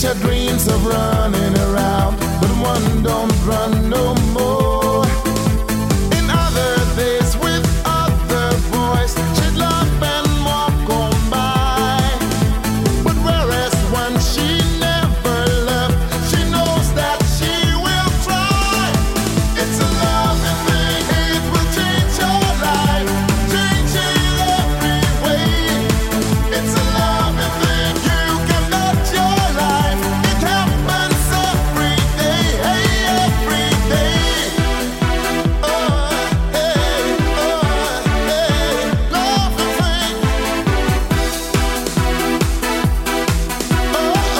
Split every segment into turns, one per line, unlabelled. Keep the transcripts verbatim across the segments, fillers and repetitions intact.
your dreams of running around, but one don't run no more. In other days with other boys, she'd laugh and walk on by. But whereas when she never left, she knows that she will try. It's a loving thing, it will change your life, change it every way. It's a loving thing, you can bet your life. It happens every day, hey, every day. Oh, hey, oh, hey, loving thing. Oh,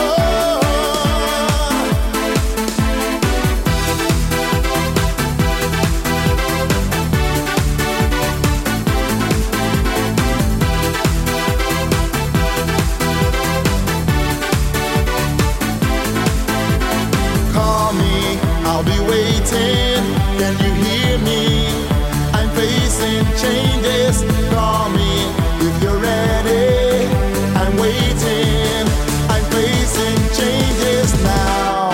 call me, I'll be waiting. Can you hear me? I'm facing changes. Call me if you're ready. I'm waiting. I'm facing changes now.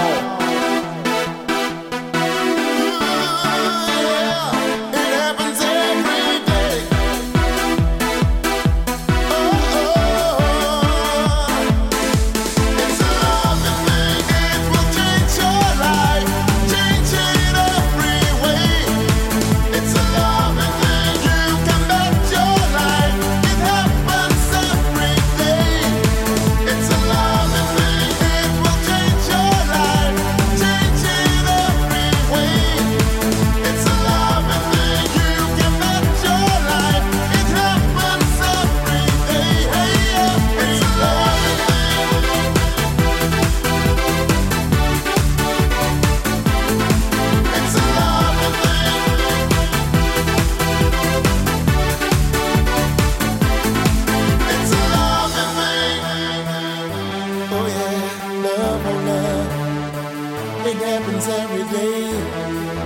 Yeah, it happens every day. Oh, it's a loving thing, it will change your life, change it every way. It's a loving thing, you can bet your life. It happens every day. It's a loving thing, it will change your life, change it every way. It's a loving thing, you can bet your life. It happens every day, hey, every It's a loving thing. It's a loving thing. It's a loving thing. Oh yeah, love, oh love. It happens every day.